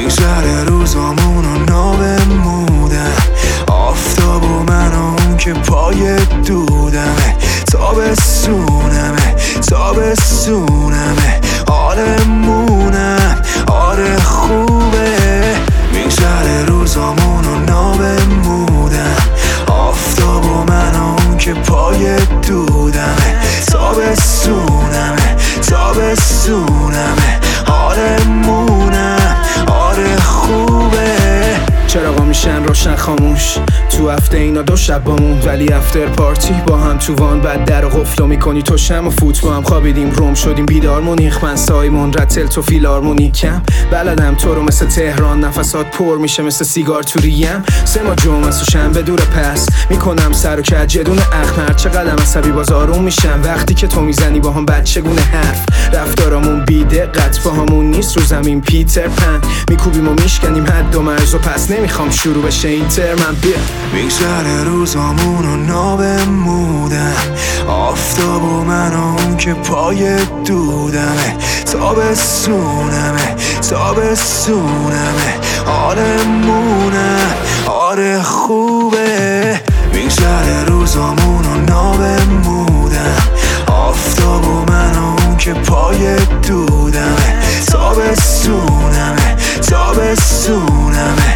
میگذره روزامونو نابمودن، آفتاب و من و اون که پای دودمه، تابستونمه تابستونمه، حالمونم آره خوبه. میگذره روزامونو نابمودن، آفتاب و من و اون که پای دودمه، تابستونمه تابستونمه، حالمونم آره خوبه. چراغا میشن روشن خاموش تو هفته اینا دو شب بامون، ولی افتر پارتی با هم تو وان، بعد در قفلو میکنی تو شم و فوت با هم خوابیدیم روم شدیم بیدار مونیخ، من سایمون رتل تو فیلارمونیکم، بلدم تو رو مثل تهران، نفسات پر میشه مثل سیگار تو ریم، سه ما جمعه و شنبه دور پس میکنم سر و کج یه دونه اخمر، چه قدم عصبی باز آروم میشم وقتی که تو میزنی با هم بچگونه حرف، رفتارامون بی‌دقت با همون نیست، رو زمین پیتر پن میکوبیم و میشکنیم حد و مرز و پس نمیخوام شروع بشه این ترمم بیا. میگذره روزامونو نابمودن، آفتاب و من و اون که پای دودمه، تابستونمه تابستونمه، حالمونم آره خوبه. میگذره روزامونو نابمودن، آفتاب و من و اون که پای دودمه، تابستونمه تابستونمه،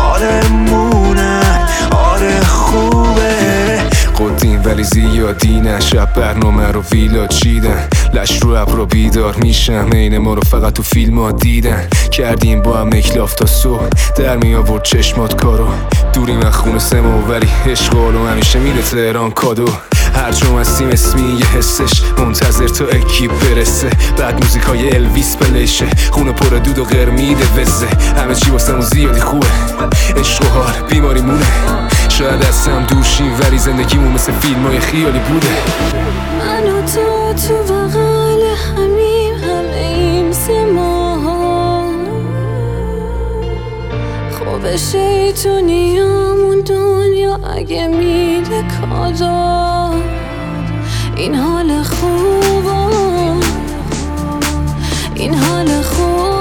حالمونم آره خوبه. قدیم ولی زیادی نه، شب برنامه رو ویلا چیدن، لش رو ابرو بیدار میشم، عین ما رو فقط تو فیلم ها دیدن، کردیم با هم اکلاف تا صبح، در می آورد چشمات کارو، دوریم از خونه سمو ولی عشق و همیشه میره تهران کادو، هر جمعه هستیم اسمی یه حسش، منتظر تا اکیپ برسه، بعد موزیک های الویس پلیشه، خونه پر دود و غرمیده وزه، همه چی واسمون زیادی خوبه، عشق و حال بیماری مونه، شاید از هم دور شیم ولی زندگیمون مثل فیلم های خیالی بوده. من و تو بغل همیم، همه ایم سه ماها، خوب شیطونیامون دنیا اگه میده کادا، این حال خوبه این حال خوب